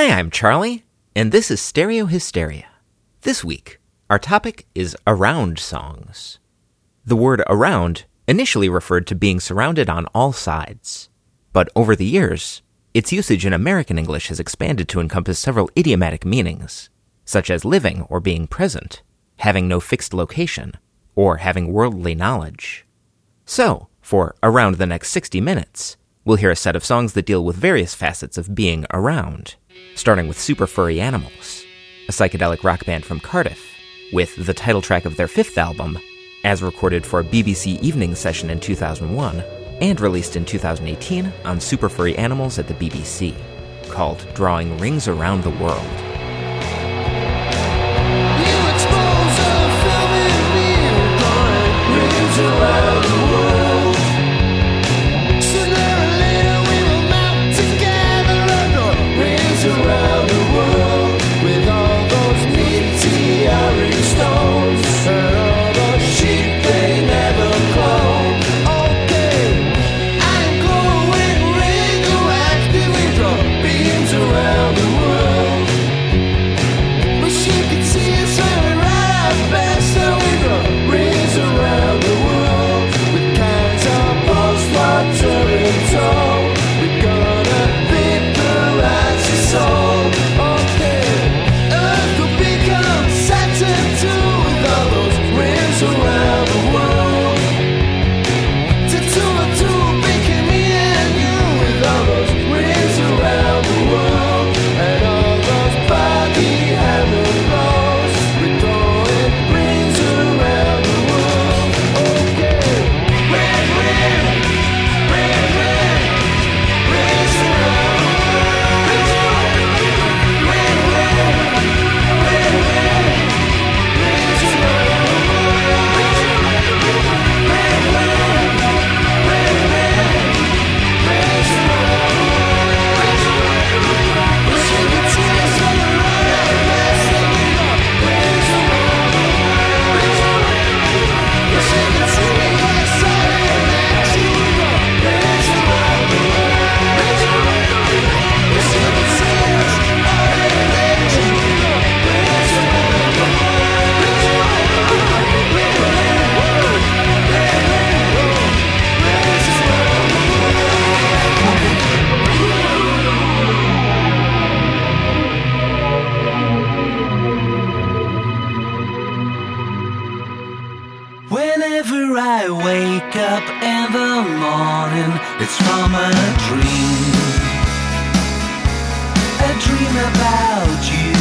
Hi, I'm Charlie, and this is Stereo Hysteria. This week, our topic is around songs. The word around initially referred to being surrounded on all sides, but over the years, its usage in American English has expanded to encompass several idiomatic meanings, such as living or being present, having no fixed location, or having worldly knowledge. So, for around the next 60 minutes, we'll hear a set of songs that deal with various facets of being around, starting with Super Furry Animals, a psychedelic rock band from Cardiff, with the title track of their fifth album, as recorded for a BBC evening session in 2001, and released in 2018 on Super Furry Animals at the BBC, called Drawing Rings Around the World. Around the world. Sooner or later we will melt together and draw rings around the world with all those meteoric stones and all those sheep they never clone. Okay, I'm glowing radioactive, we draw beams around the world. Wish you could see us when we ride our best and we draw rings around the world. We're gonna vaporize your soul. Okay, Earth will become Saturn too, with all those rings around the world. Tattoo or two, making me and you, with all those rings around the world. And all those body hammer blows, we're throwing rings around the world. Okay, ring, ring. Whenever I wake up in the morning, it's from a dream about you.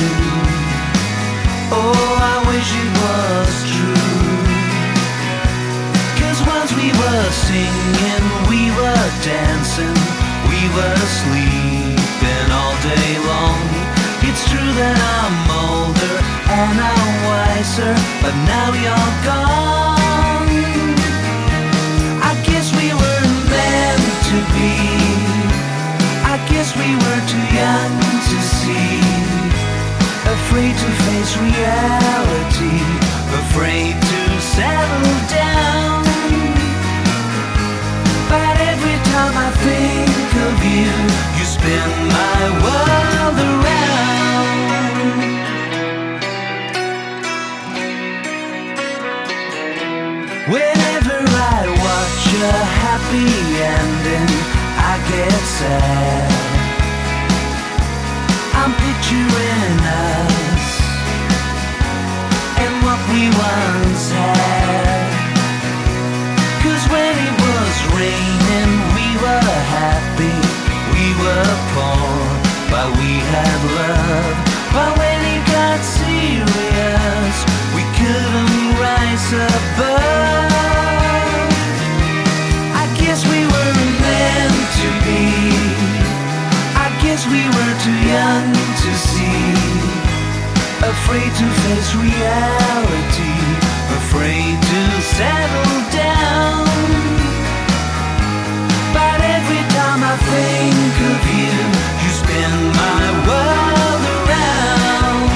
Oh, I wish it was true. 'Cause once we were singing, we were dancing, we were sleeping all day long. It's true that I'm older and I'm wiser, but now you're gone. I guess we were too young to see, afraid to face reality, afraid to settle down. But every time I think of you, you spin my world around. Whenever I watch a happy ending, I get sad. I'm picturing us and what we once had. 'Cause when it was raining, we were happy, we were poor, but we had love. But when it got serious, we couldn't rise above. I guess we were meant to be. I guess we were too young to see, afraid to face reality, afraid to settle down. But every time I think of you, you spin my world around.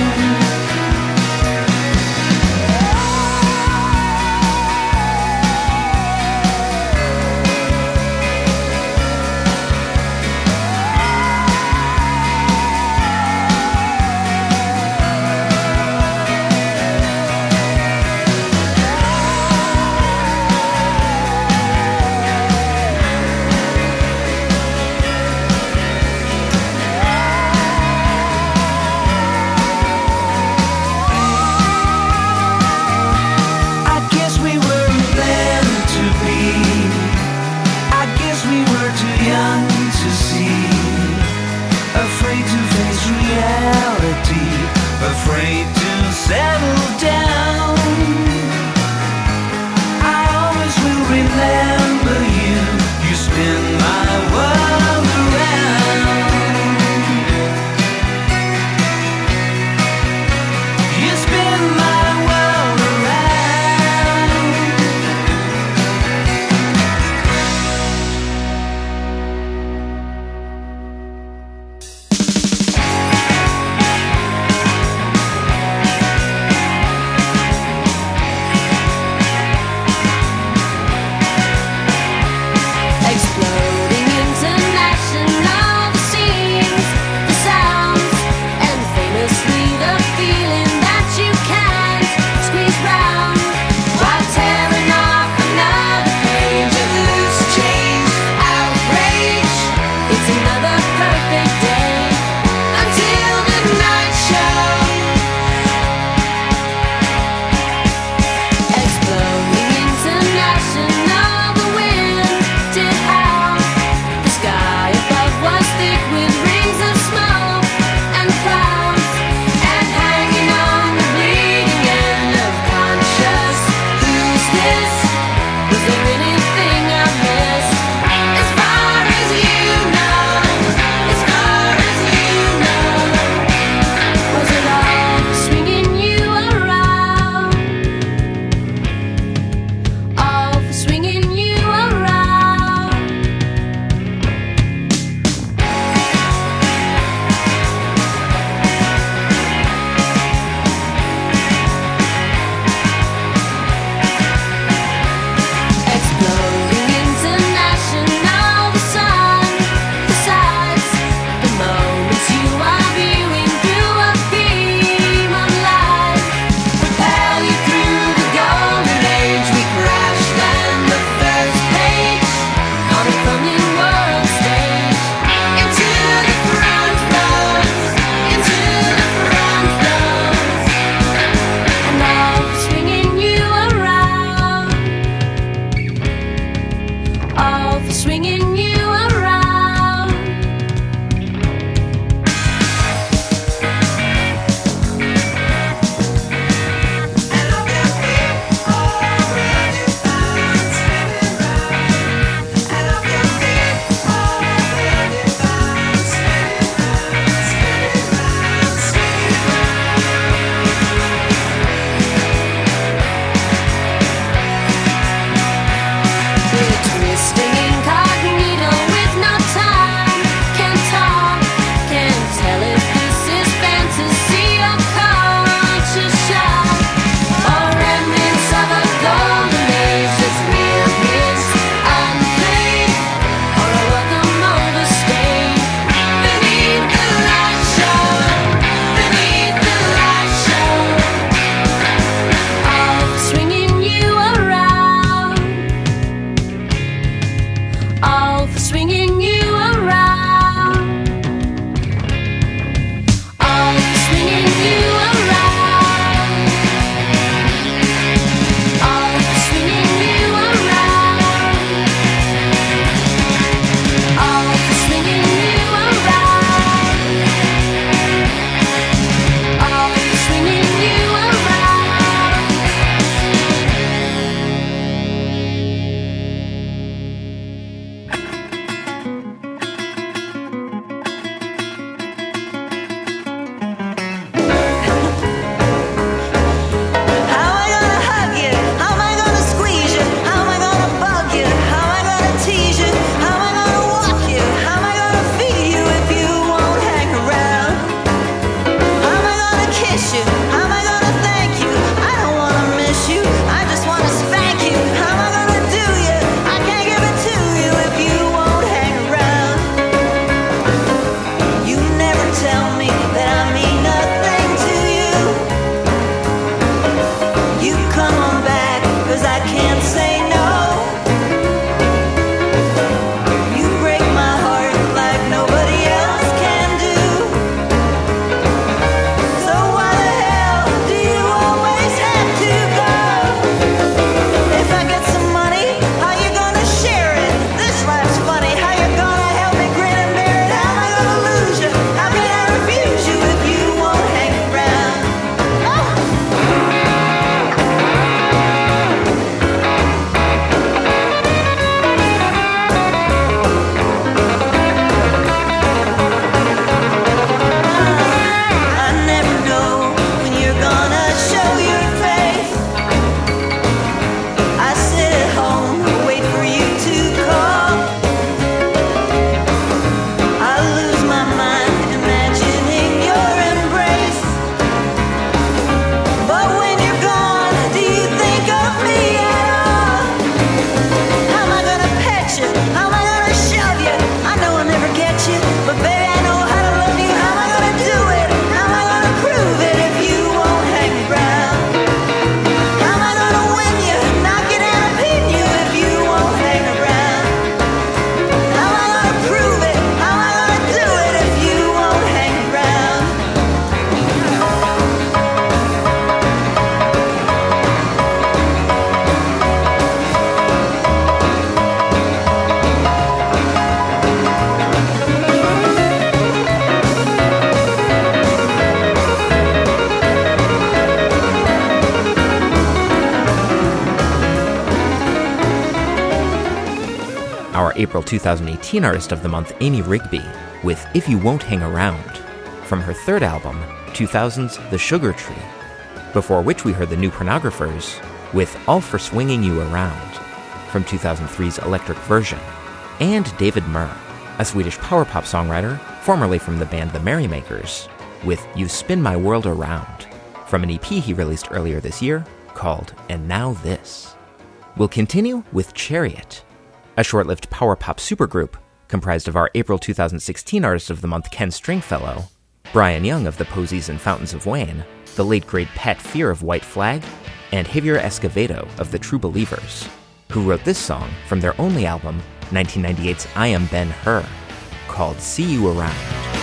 April 2018 Artist of the Month Amy Rigby with If You Won't Hang Around from her third album, 2000's The Sugar Tree, before which we heard the New Pornographers with All for Swinging You Around from 2003's Electric Version, and David Murr, a Swedish power pop songwriter formerly from the band The Merrymakers, with You Spin My World Around from an EP he released earlier this year called And Now This. We'll continue with Chariot, a short-lived power pop supergroup comprised of our April 2016 Artist of the Month Ken Stringfellow, Brian Young of the Posies and Fountains of Wayne, the late great Pat Fear of White Flag, and Javier Escovedo of the True Believers, who wrote this song from their only album, 1998's I Am Ben-Hur, called See You Around.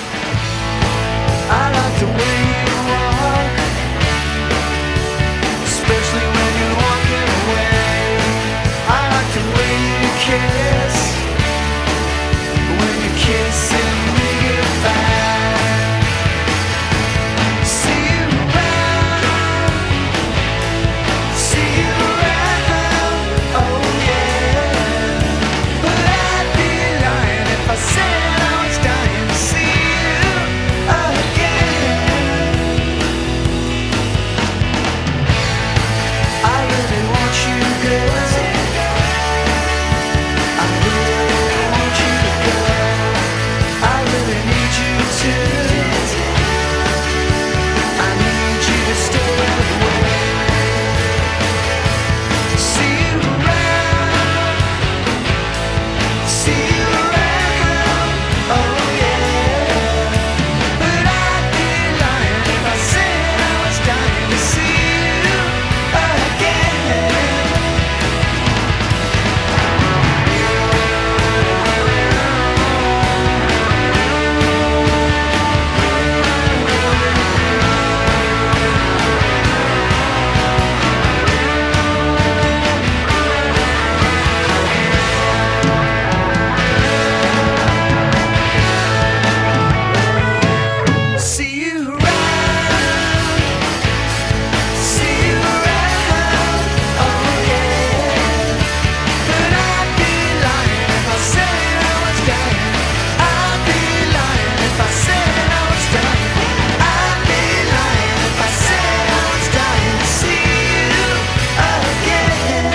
I like the way you walk, especially when you're walking away. I like the way you kiss, when you're kissing me goodbye. See you around, oh yeah. But I'd be lying if I said I was dying to see you again. I really want you, girl. I really want you to go. I really need you to. I need you to stay away. See you around, oh yeah. But I'd be lying if I said I was dying to see you again. See you around, oh yeah. But I'd be lying if I said I was dying. I'd be lying if I said I was dying. I'd be lying if I said I was dying to see you again.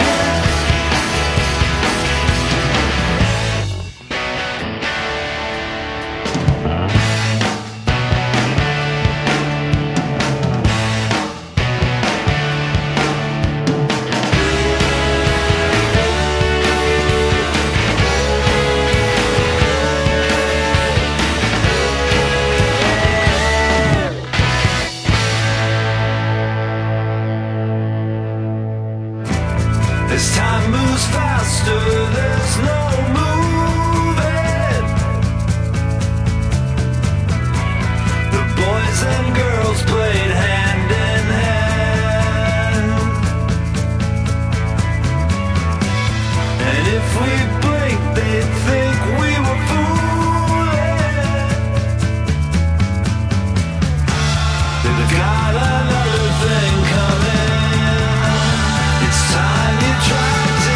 As time moves faster, there's no moving. The boys and girls played hand in hand. And if we blink, they'd think we were fooling. They've got another thing coming. It's time you try to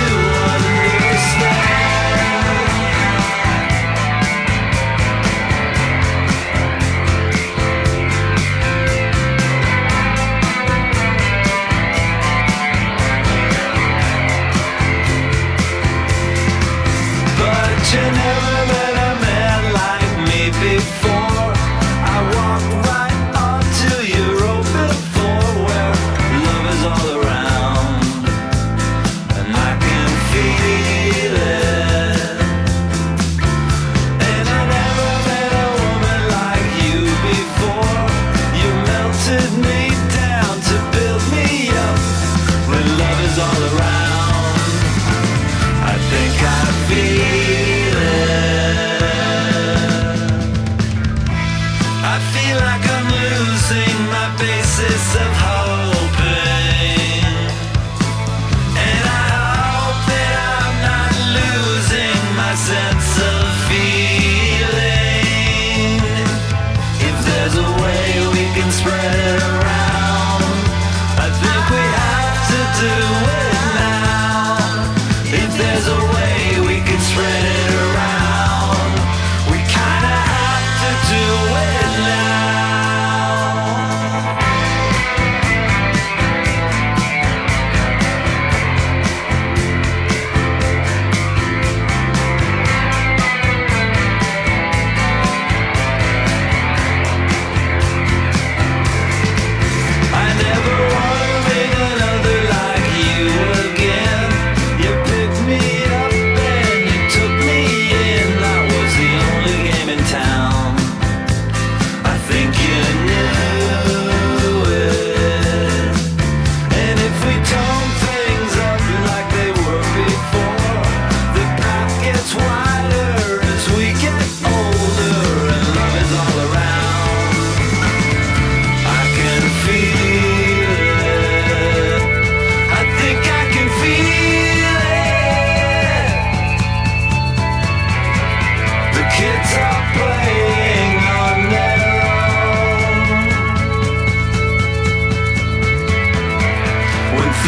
If there's a way we can spread it around.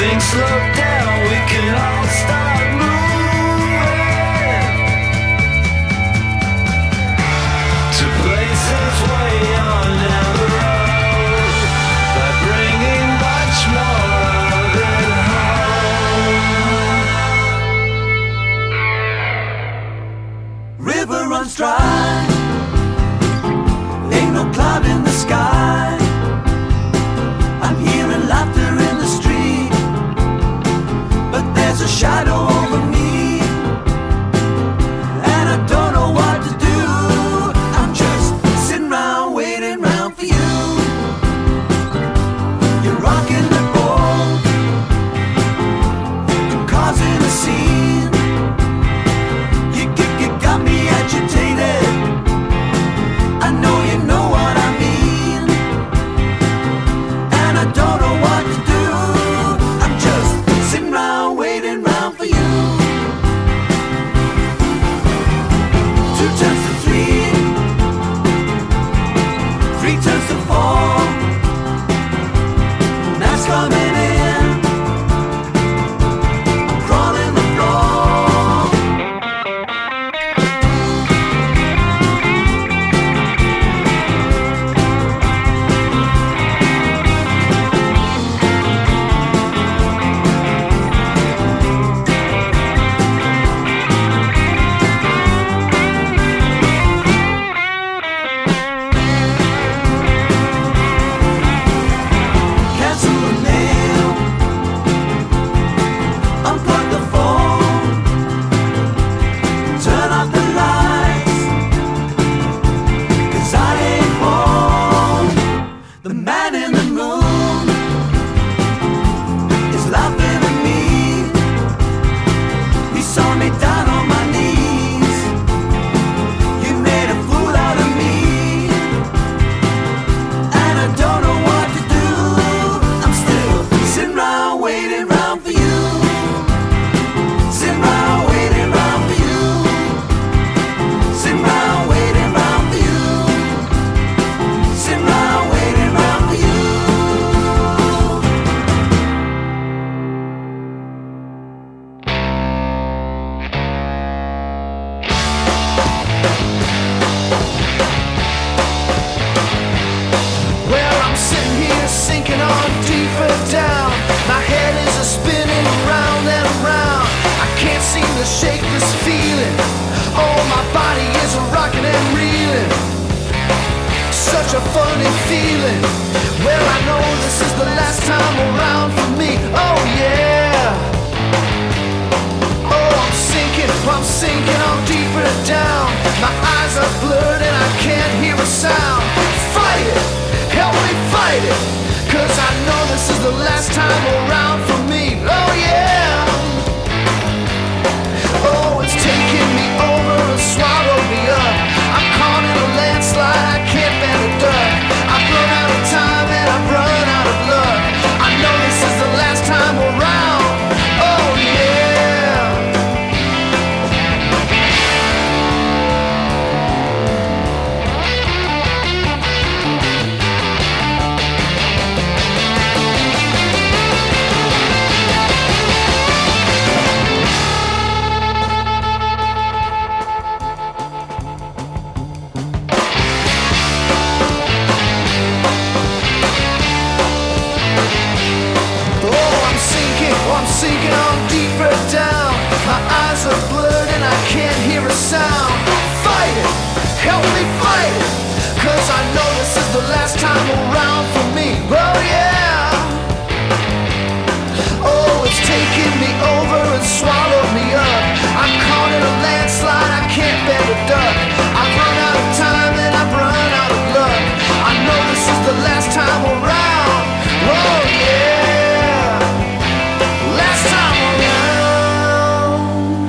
things slow down, we can all start moving to places way on down the road by bringing much more of it home. River runs dry, ain't no cloud in the sky. I'm hearing laughter in the street, but there's a shadow over me, and I don't know what to do. I'm just sitting around waiting around for you. You're rocking the boat, you're causing a scene. You got me agitated. I know you know what I mean, and I don't know what to do. I'm just sitting around waiting around for you. 2 turns to 3, 3 turns to 4. Night's coming in, I'm crawling the floor. Cancel the mail, unplug the phone, turn off the lights, 'cause I ain't home. The man in the moon is laughing at me. He saw me down on my knees. You made a fool out of me, and I don't know what to do. I'm still sitting around waiting around for you. Sitting around waiting around for you. Sitting around waiting around for you. Sitting around waiting around for you. Well, I'm sitting here sinking on deeper down. My head is a spinning around and around. I can't seem to shake this feeling. Oh, my body is rocking and reeling. Such a funny feeling. Well, I know this is the last time around for me. Oh, yeah. Oh, I'm sinking on deeper down. My eyes are blurred and I can't hear a sound. Fight it, help me fight it, 'cause I know this is the last time around for me. Oh yeah. Oh, it's taking me over and swallowed me up. I'm caught in a landslide, I can't bend a duck. I've run out of time and I've run out of luck. I know this is the last time around. Oh yeah. I'm sinking on deeper down. My eyes are blurred and I can't hear a sound. Fight it, help me fight it, 'cause I know this is the last time around for me. Oh yeah. Oh, it's taking me over and swallowed me up. I'm caught in a landslide, I can't bend a duck. I've run out of time and I've run out of luck. I know this is the last time around. Oh yeah. Last time around.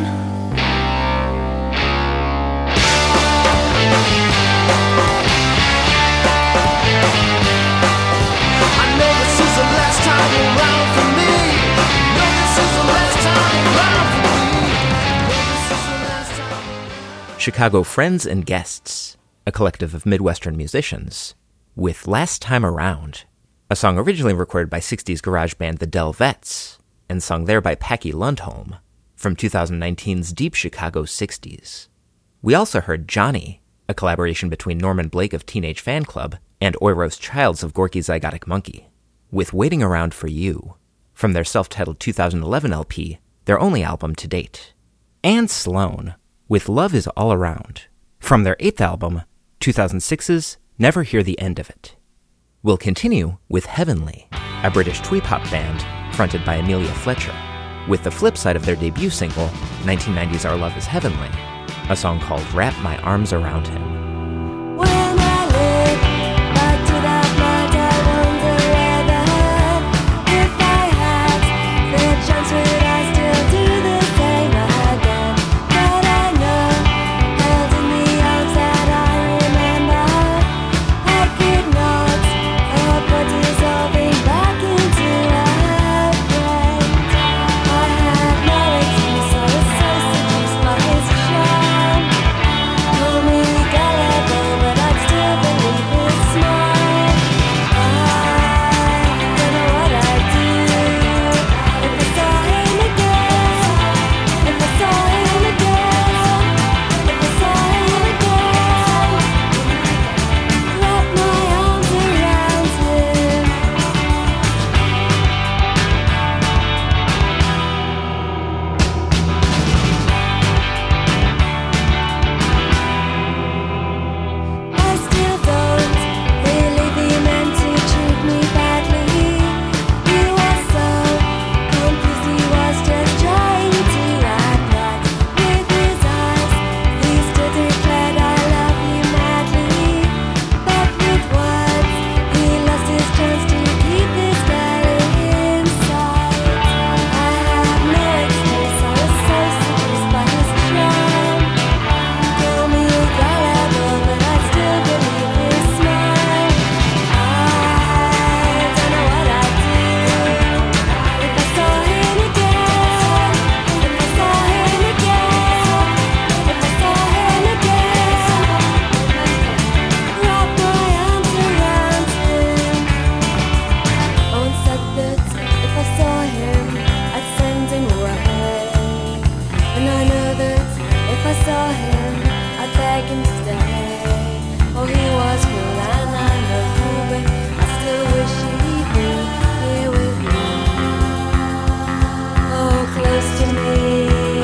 I know this is the last time around for me. No, this is the last time around for me. No, this is the last time around. Chicago Friends and Guests, a collective of Midwestern musicians, with Last Time Around, a song originally recorded by 60s garage band The Del Vets, and sung there by Packy Lundholm from 2019's Deep Chicago 60s. We also heard Johnny, a collaboration between Norman Blake of Teenage Fan Club and Oiros Childs of Gorky Zygotic Monkey, with Waiting Around for You, from their self-titled 2011 LP, their only album to date. And Sloan, with Love Is All Around, from their 8th album, 2006's Never Hear the End of It. We'll continue with Heavenly, a British twee-pop band fronted by Amelia Fletcher, with the flip side of their debut single, 1990's Our Love Is Heavenly, a song called Wrap My Arms Around Him. When I look back to that night, I wonder whether if I had the chance, would I still do the same again? But I know, held in the arms that I remember, I could not help but dissolving back into a friend. I had no excuse, I was so seduced by his charm. Told me gullible, but I'd still believe his smile. I don't know what I'd do if I saw him again. If I saw him again. If I saw him again. Wrap my arms around him. I still don't believe he meant to treat me badly. He was so confused, he was just trying to act right. With his eyes, he still declared I love you madly. But with words, he lost his chance to keep his girl inside. I had no excuse, I was so seduced by his charm. Told me gullible, but I still believe his smile. I don't know what I'd do if I saw him again. If I saw him again. If I saw him again. Wrap my arms around him. Owen said that if I saw him, I'd send him away. And I know that if I saw him, I'd beg him to stay. Oh, he was cool and I know cool, but I still wish he'd be here with me. Oh, close to me.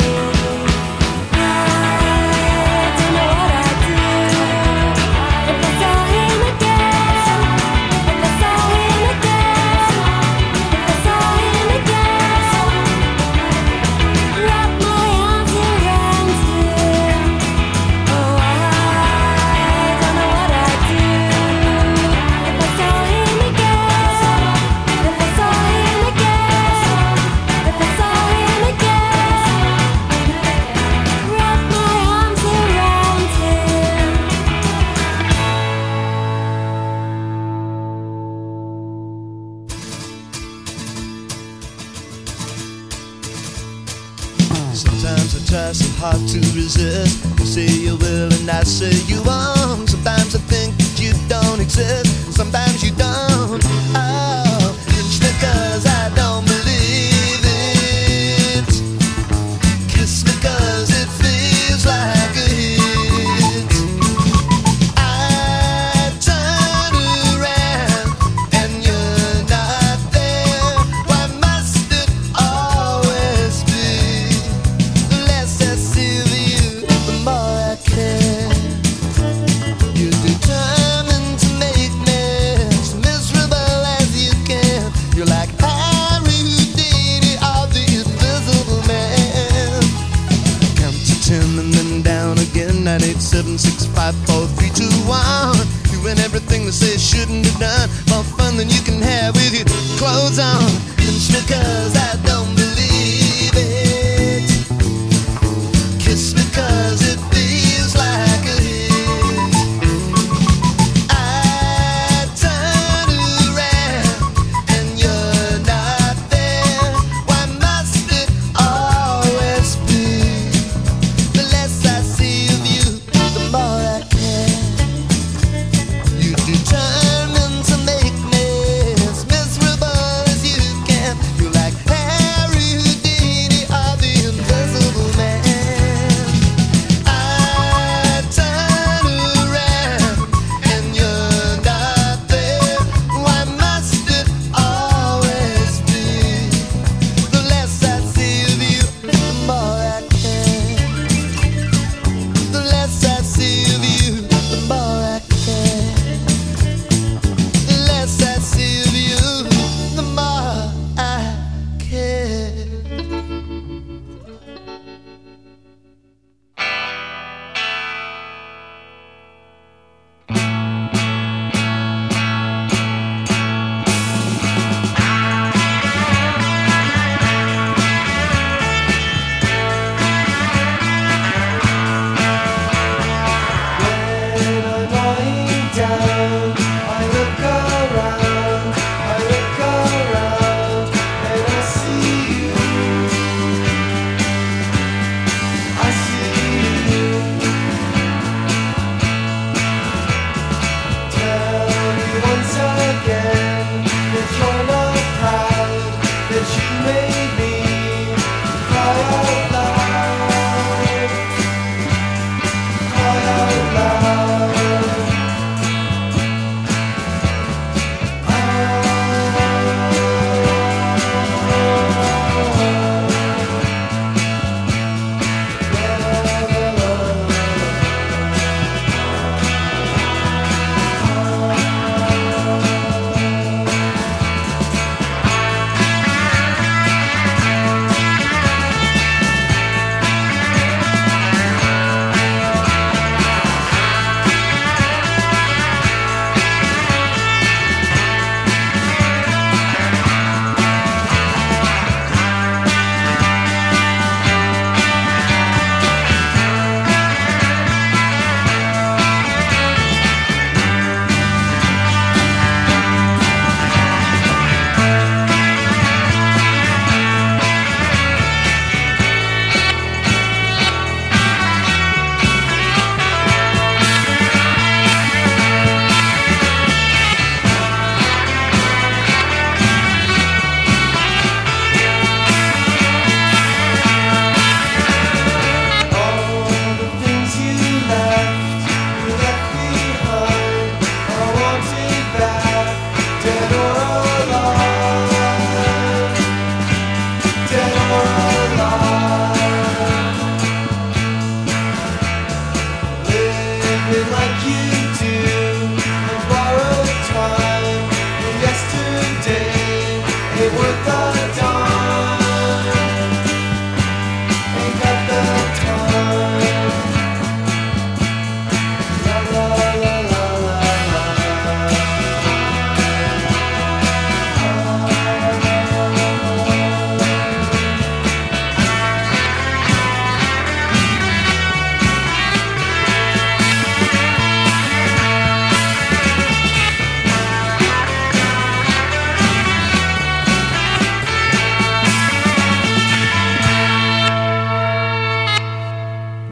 I don't know what I'd do if I saw him again. If I saw him again. If I saw him again. Wrap my arms around him. Oh, I don't know what I'd do if I saw him again. If I saw him again. If I saw him again. Wrap my arms around him. Sometimes I try so hard to resist. You say you will and I say you won't. Sometimes I think that you don't exist. Sometimes you don't. Oh, it's because I don't believe it. Kiss me 'cause it feels like a hit. I turn around and you're not there. Why must it always be? The less I see of you, the more I care. You're determined to make me as miserable as you can. You're like Harry Houdini or the Invisible Man. Count to 10 and then down again. 9, 8, 7, 6, 5, 4, 3, 2, 1. Doing everything they say shouldn't have done. More fun than you can have with your clothes on. It's because I don't believe it. Kiss me 'cause it feels like a hit. I turn around and you're not there. Why must it always be? The less I see of you, the more I care. You're determined to make me as miserable as you can. You're like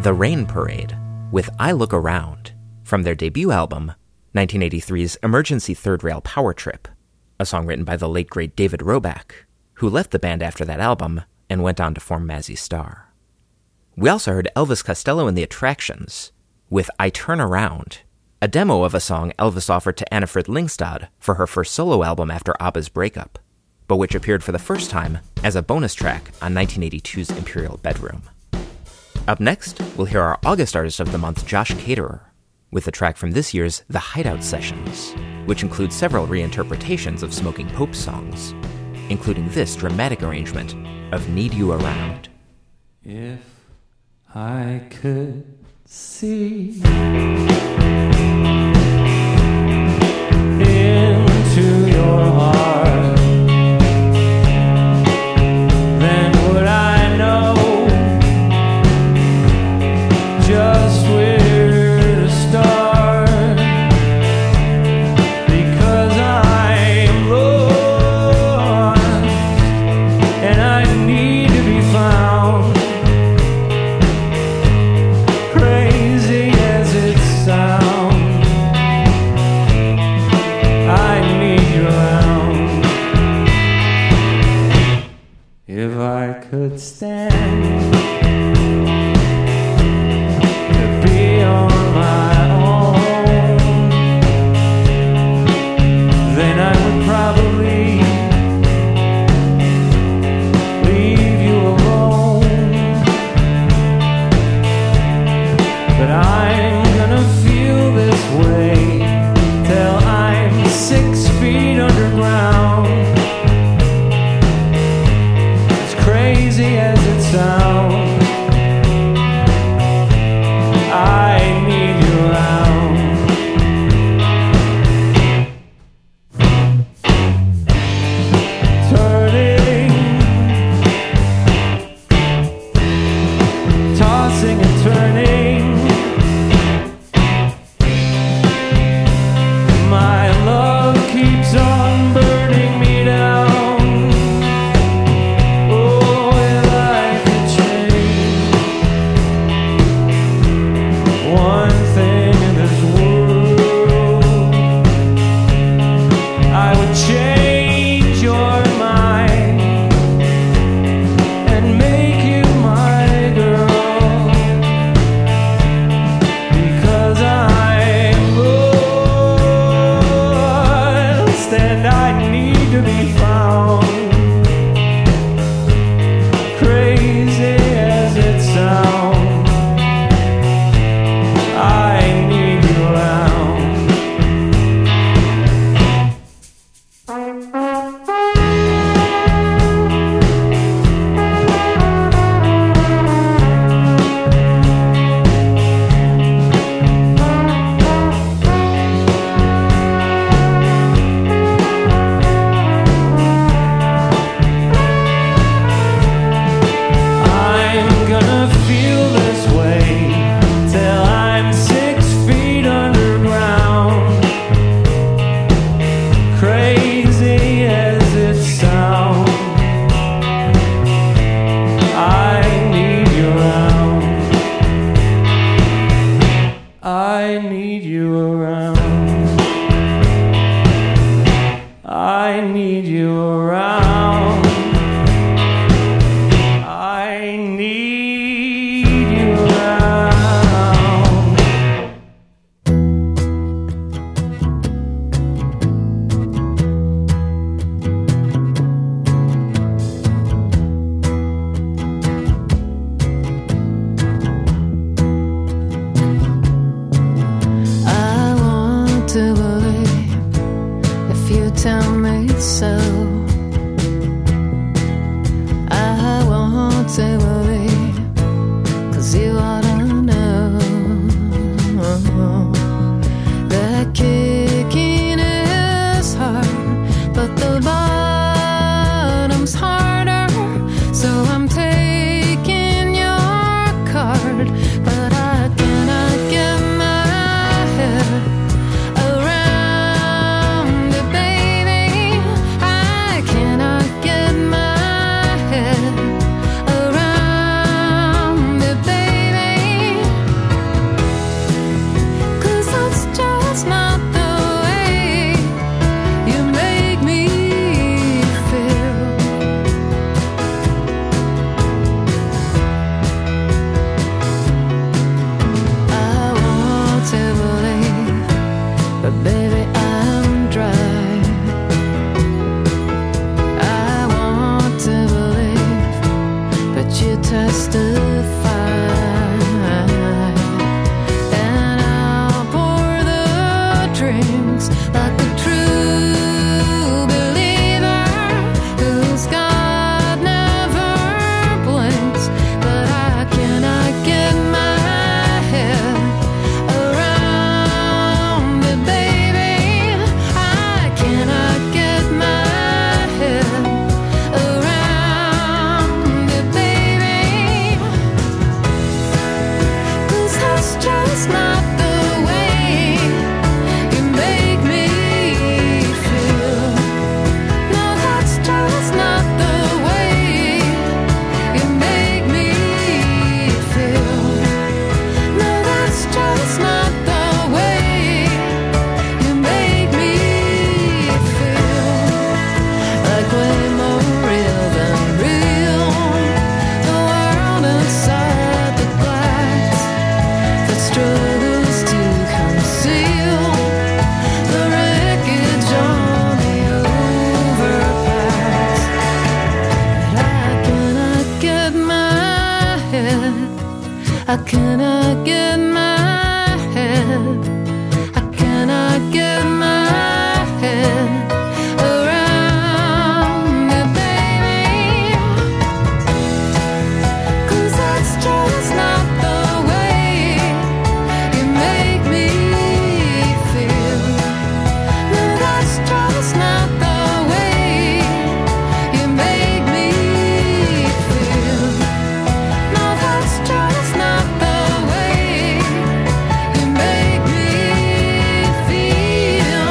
The Rain Parade with I Look Around from their debut album, 1983's Emergency Third Rail Power Trip, a song written by the late great David Roback, who left the band after that album and went on to form Mazzy Star. We also heard Elvis Costello and the Attractions with I Turn Around, a demo of a song Elvis offered to Anna Frid Lyngstad for her first solo album after ABBA's breakup, but which appeared for the first time as a bonus track on 1982's Imperial Bedroom. Up next, we'll hear our August Artist of the Month, Josh Caterer, with a track from this year's The Hideout Sessions, which includes several reinterpretations of Smoking Pope's songs, including this dramatic arrangement of Need You Around. If I could see into your heart, then would I know just where to start, because I'm lost and I need to be found. Crazy as it sounds, I need you around. If I could stand to be on my own, then I would probably leave you alone. But I'm gonna feel this way till I'm 6 feet underground. As crazy as it sounds, I need you around. Turning, tossing and turning, my love keeps on burning me down. Oh, if I could change one thing in this world, I would change your mind and make you my girl, because I'm lost and I need to be found. Crazy as it sounds, I need you around. I'm gonna feel this way till I'm 6 feet underground. Crazy as it sounds, I need you around. I need you around. I need you around. I need you around. I want to believe if you tell me so. I want to believe, 'cause you ought to know that kicking is hard, but the bottom's harder. So I'm taking your card, but I cannot get my head around it, baby. I I cannot get my head, I cannot get my head around it, baby. 'Cause that's just not the way you make me feel. No, that's just not the way you make me feel. No, that's just not the way you make me feel.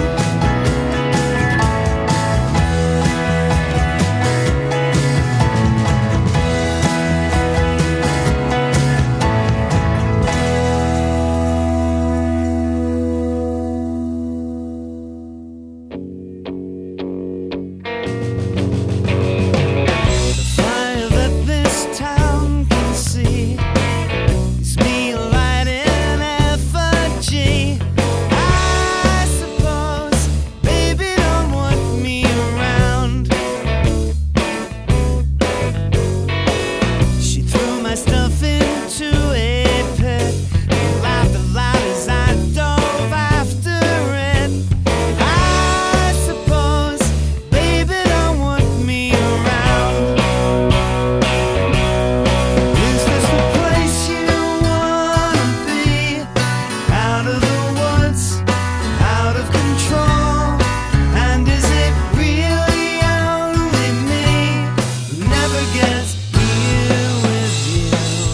The fire that this town can see is me lighting effigy. I suppose baby don't want me around. She threw my stuff into a pit and laughed aloud as I dove after it. I suppose baby don't want me around. Is this the place you wanna be? Out of the woods, out of control. And is it really only me who never gets here with you?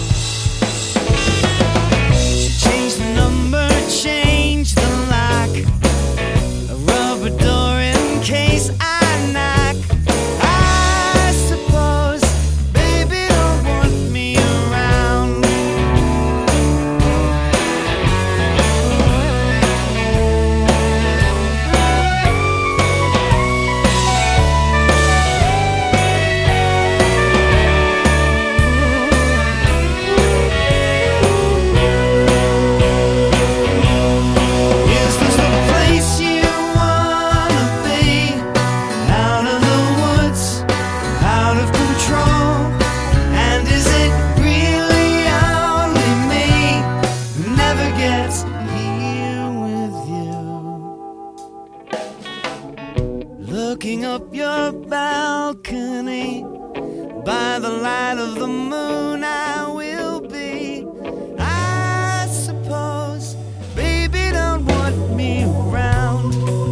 She changed the number, changed the lock, a rubber door in case I knock. I suppose baby don't want me around. Is this the place you wanna be? Out of the woods, out of control. And is it really only me who never gets here with you? Looking up your balcony, by the light of the moon I will be. I suppose baby don't want me around.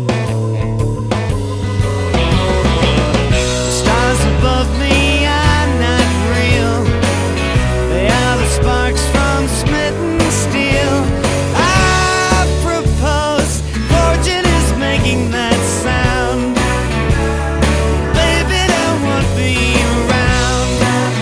Stars above me are not real. They are the sparks from smitten steel. I propose fortune is making that sound. Baby don't want me around.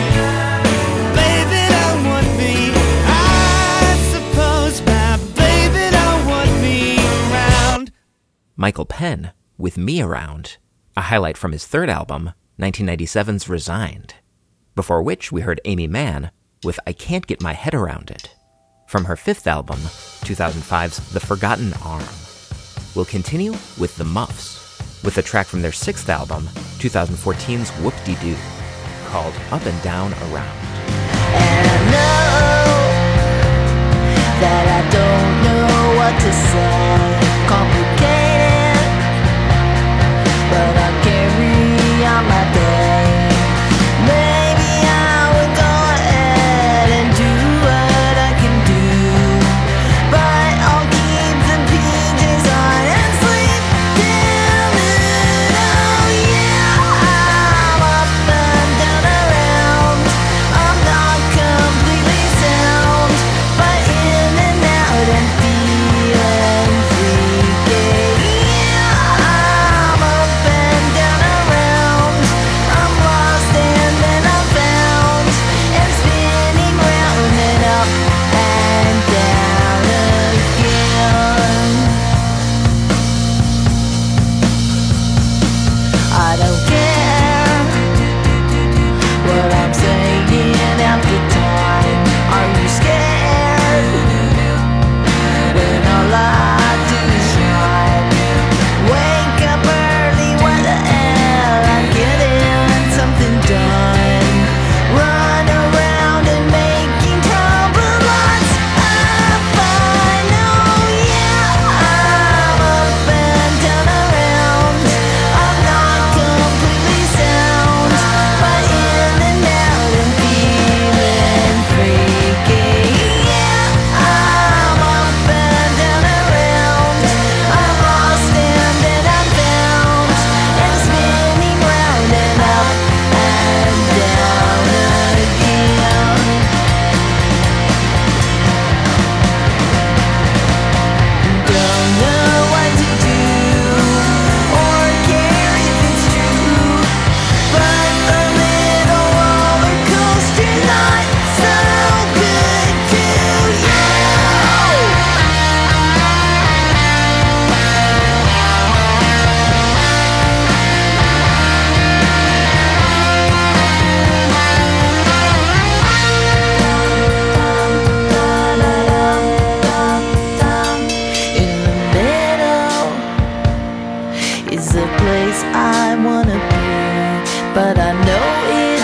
Baby don't want me. I suppose my baby don't want me around. Michael Penn with Me Around, a highlight from his third album, 1997's Resigned, before which we heard Amy Mann with I Can't Get My Head Around It, from her fifth album, 2005's The Forgotten Arm. We'll continue with The Muffs, with a track from their sixth album, 2014's Whoop-De-Doo, called Up and Down Around. And I know that I don't know what to say. Complicated, but I carry on my day. Maybe I will go ahead and do what I can do, but I'll keep the PJs on and sleep till noon. Oh yeah, I'm up and down around. I'm not completely sound, but in and out and feeling freaky. place I wanna be, but I know it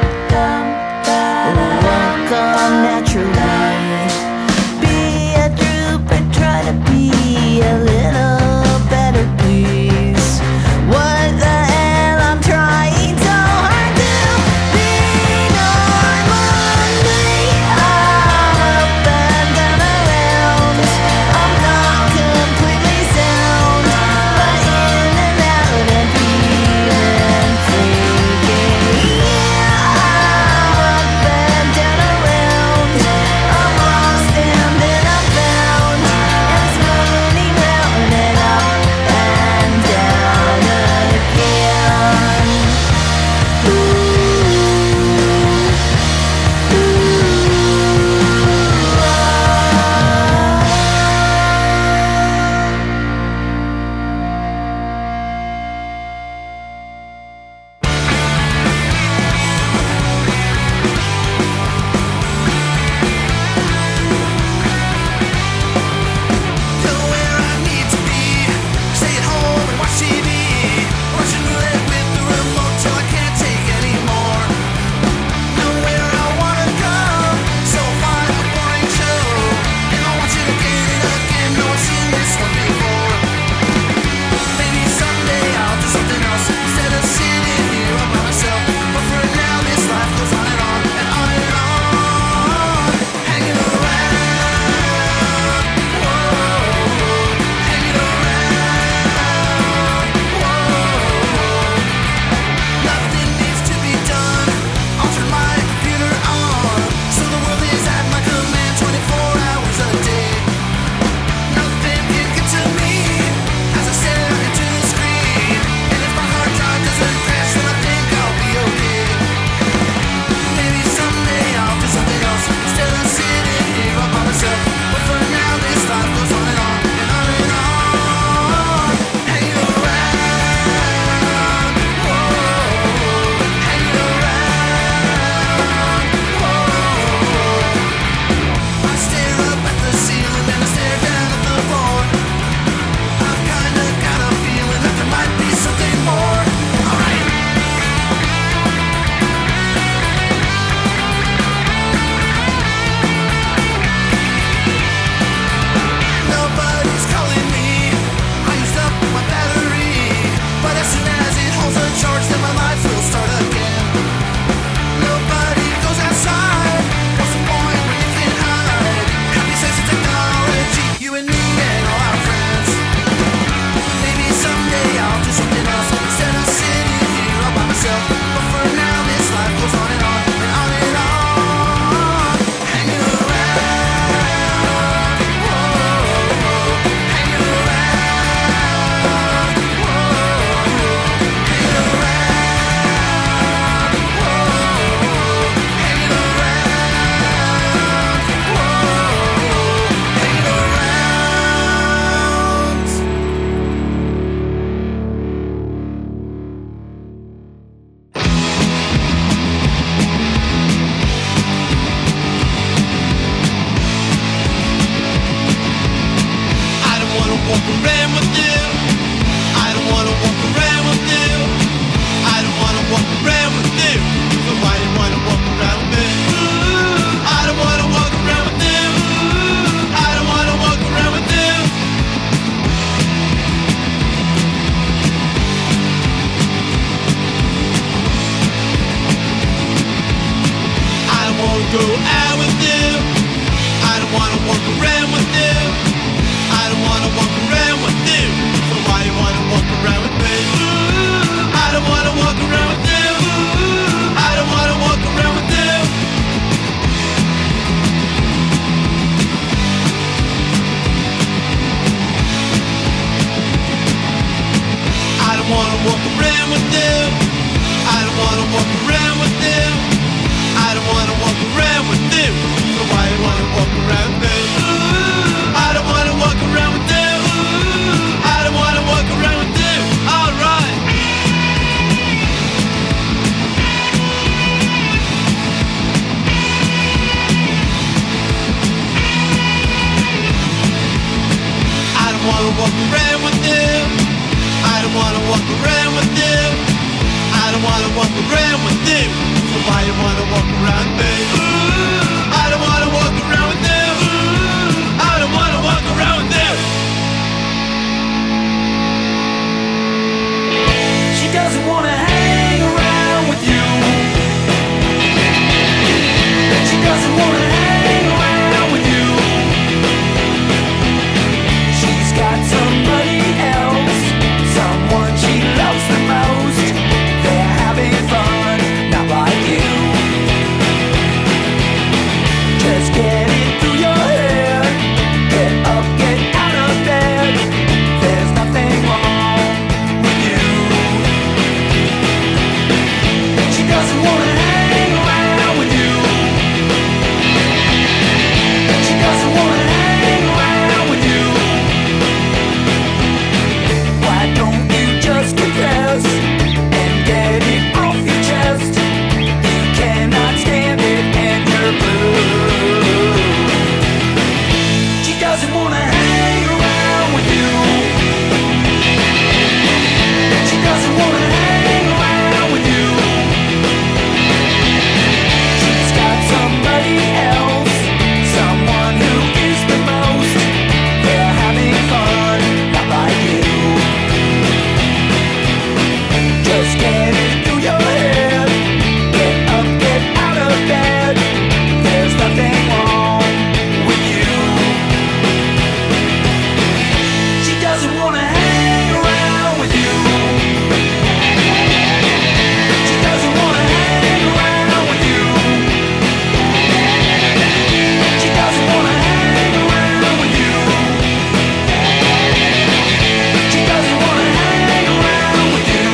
won't come naturally. Be a trooper, try to be a little better, please. What the hell, I'm trying so hard to be normally. I'm up and down around. I'm not completely sound, but in and out and feeling freaky. Yeah, I'm up and down around. I'm lost and then I'm found, and spinning round and up and down again. Know where I need to be. Stay at home and watch TV. Russian roulette with the remote till I can't take anymore. Know where I wanna go. So far a boring show. And I'll watch it again and again. No one's seen this one before. Maybe someday I'll do something else instead of sitting here all by myself. But for now this life goes on and on and on and on. Hanging around. Hanging around, whoa. Nothing needs to be done. I'll turn my computer on, so the world is at my command 24 hours a day. Nothing can get to me as I stare into the screen. And if my hard drive doesn't crash, then I think I'll be okay. Maybe someday I'll do something else instead of sitting here all by myself. But for now this life goes on and on and on and on. Hanging around, whoa. Hanging around, whoa. I stare up at the ceiling and I stare down at the floor. I've kinda got a feeling that there might be something more. Alright. Nobody's calling me. I used up my battery, but as soon as it holds a charge, then my life will start again. Nobody goes outside. What's the point when you can't hide? Happy sense of technology, you and me and all our friends. Maybe someday I'll do something else instead of sitting here all by myself. But for now this life goes on and on and on and on. Hanging around, whoa. Hanging around, whoa. Hanging around, whoa. Hanging around, whoa. Hanging around. I don't wanna walk around with you. I don't wanna walk around with you. I don't wanna walk around with you. So why do you wanna walk around with me? I don't wanna walk around with you. I don't wanna walk around with you. I don't wanna go out with you. I don't wanna walk around with you. I don't wanna walk around with you. So why you wanna walk around with me? I don't wanna walk around with you. I don't wanna walk around with you. I don't wanna walk around with you. I don't wanna walk around with you. I don't wanna walk around with you. So why you wanna walk around with me? I don't wanna walk around with you. I don't wanna walk around with you. All right. I don't wanna walk around with you. I don't wanna walk walk around with you. I don't wanna walk around with you. So why you wanna walk around me? I don't wanna walk around with you. I don't wanna walk around with you. She doesn't wanna hang around with you. She doesn't wanna hang around with you. She's got somebody else, someone she loves the most. They're having fun, not like you. Just get it through your head. Get up, get out of bed. There's nothing wrong with you. She doesn't wanna hang around with you. She doesn't wanna hang around with you. Why don't you just confess and get it off your chest? You cannot stand it and you're blue. She doesn't wanna hang around with you. She doesn't wanna hang around with you. She's got somebody else, someone who is the most. They're having fun, not like you. Just get it through your head. Get up, get out of bed. There's nothing wrong with you. She doesn't wanna hang around with you. She doesn't wanna hang around with you. She doesn't wanna hang around with you. She doesn't wanna hang around with you.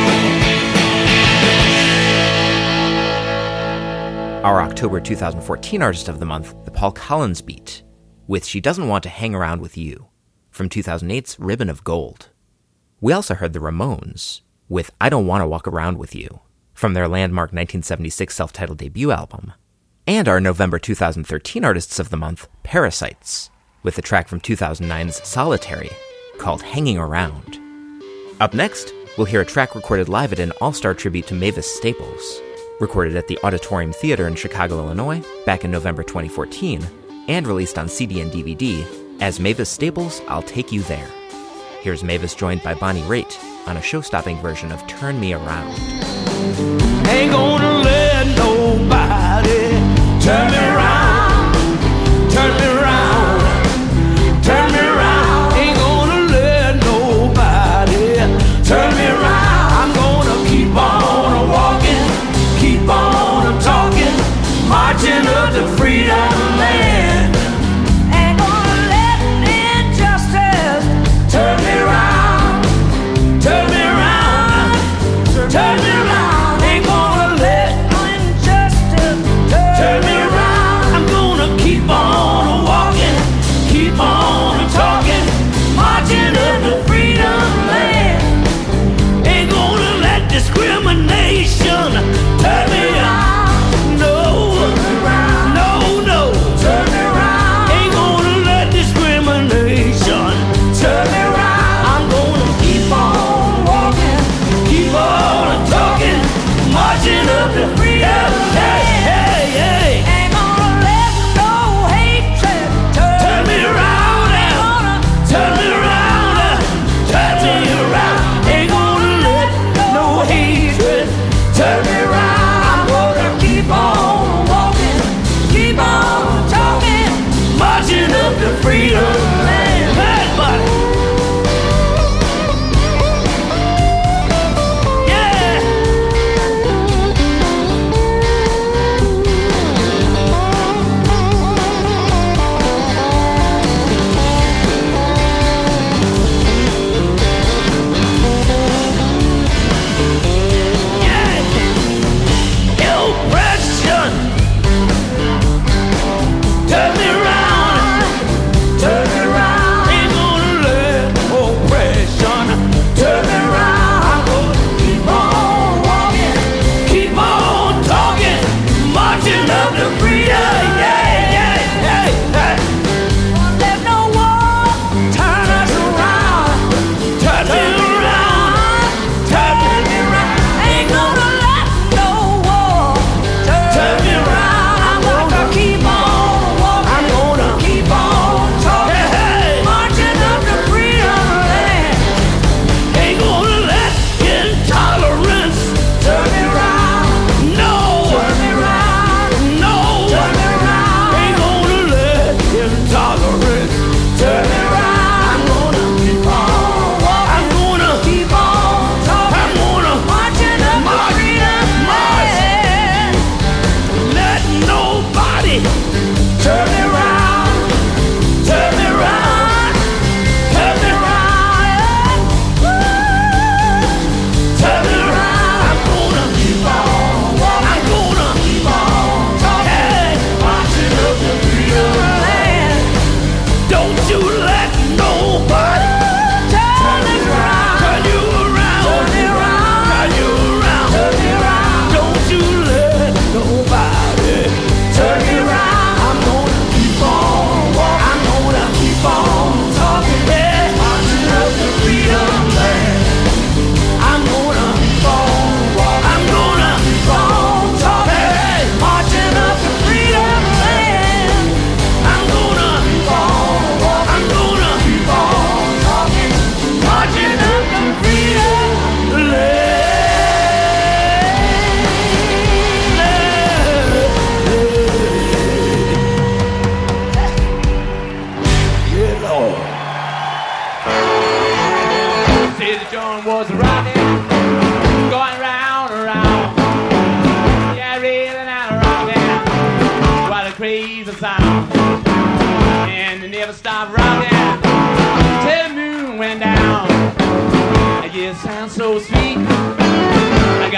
Our October 2014 Artist of the Month, the Paul Collins Beat, with She Doesn't Want to Hang Around With You, from 2008's Ribbon of Gold. We also heard the Ramones, with I Don't Want to Walk Around With You, from their landmark 1976 self-titled debut album. And our November 2013 Artists of the Month, Parasites, with the track from 2009's Solitary, called Hanging Around. Up next, we'll hear a track recorded live at an all-star tribute to Mavis Staples, recorded at the Auditorium Theater in Chicago, Illinois, back in November 2014, and released on CD and DVD as Mavis Staples' I'll Take You There. Here's Mavis joined by Bonnie Raitt on a show-stopping version of Turn Me Around. Ain't gonna let nobody turn me around, turn me around, turn me around. Ain't gonna let nobody turn me around. I'm gonna keep on walking, keep on talking, marching up to freedom land. Ain't gonna let injustice turn me around, turn me around, turn me around. Ain't gonna let injustice turn me around. I'm gonna keep on walking, keep on talking, marching up to freedom land. Ain't gonna let discrimination turn me around. No, no, no, turn me around. Ain't gonna let discrimination turn me around. I'm gonna keep on walking, keep on talking, marching up to freedom. Hey, hey, hey. Ain't gonna let no hatred turn me around. Turn me around, turn me around. Ain't gonna let no hatred turn me around. I'm gonna keep on walking, keep on talking, marching up to freedom land. Hey, buddy. Yeah. Yeah.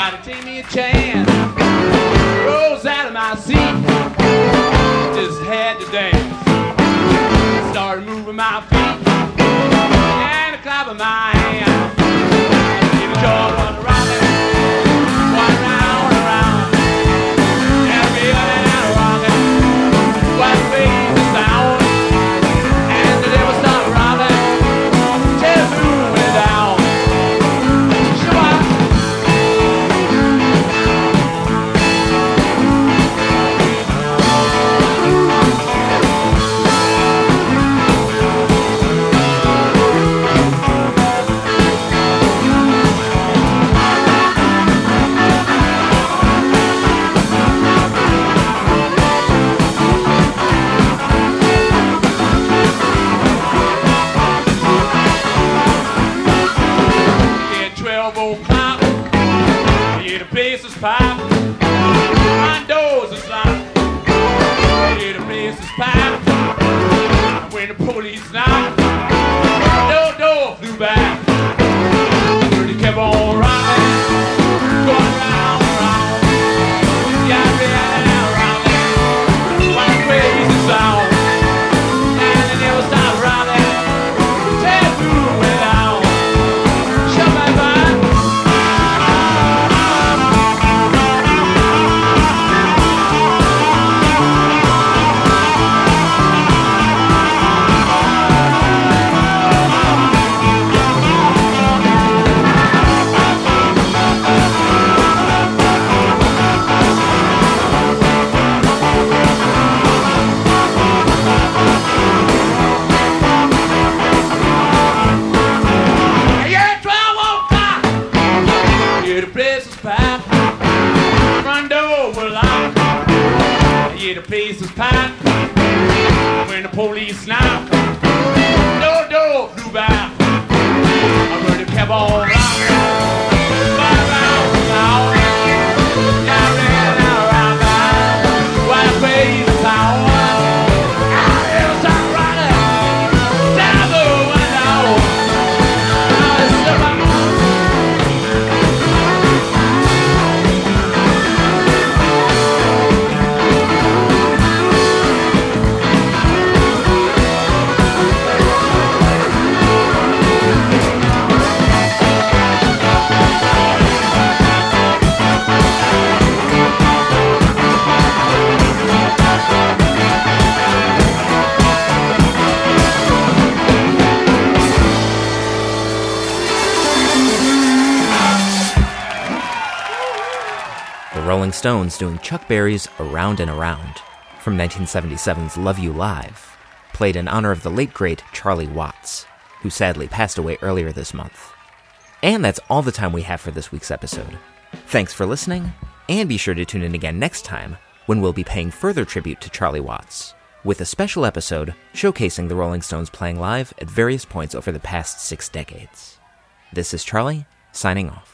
gotta take me a chance. Rose out of my seat, just had to dance. Started moving my feet and clapping my hands. Give a jaw run around it, one round and around. And feeling and rocking, what ways the sound. And the devil started rocking, just moving down. Shabbat. Yeah, 12 o'clock. Yeah, the place is pop. My doors are locked. Yeah, the place is pop. When the police knocked, no door flew back. They kept on rocking, going round and round. Yeah, rocking, one crazy sound. And they never stopped rocking. Taboo went out. Shut my mind. Yeah, 12 o'clock. Yeah, the place is packed. Front door was locked. Yeah, the place is packed. When the police knocked, no door flew back. I heard it kept on rocking. Round, round. Yeah, round, round. What a crazy sound. Ah, it was all rocking. Taboo went out. Ah, it's still rocking. The Rolling Stones doing Chuck Berry's Around and Around from 1977's Love You Live, played in honor of the late great Charlie Watts, who sadly passed away earlier this month. And that's all the time we have for this week's episode. Thanks for listening, and be sure to tune in again next time when we'll be paying further tribute to Charlie Watts, with a special episode showcasing the Rolling Stones playing live at various points over the past 6 decades. This is Charlie, signing off.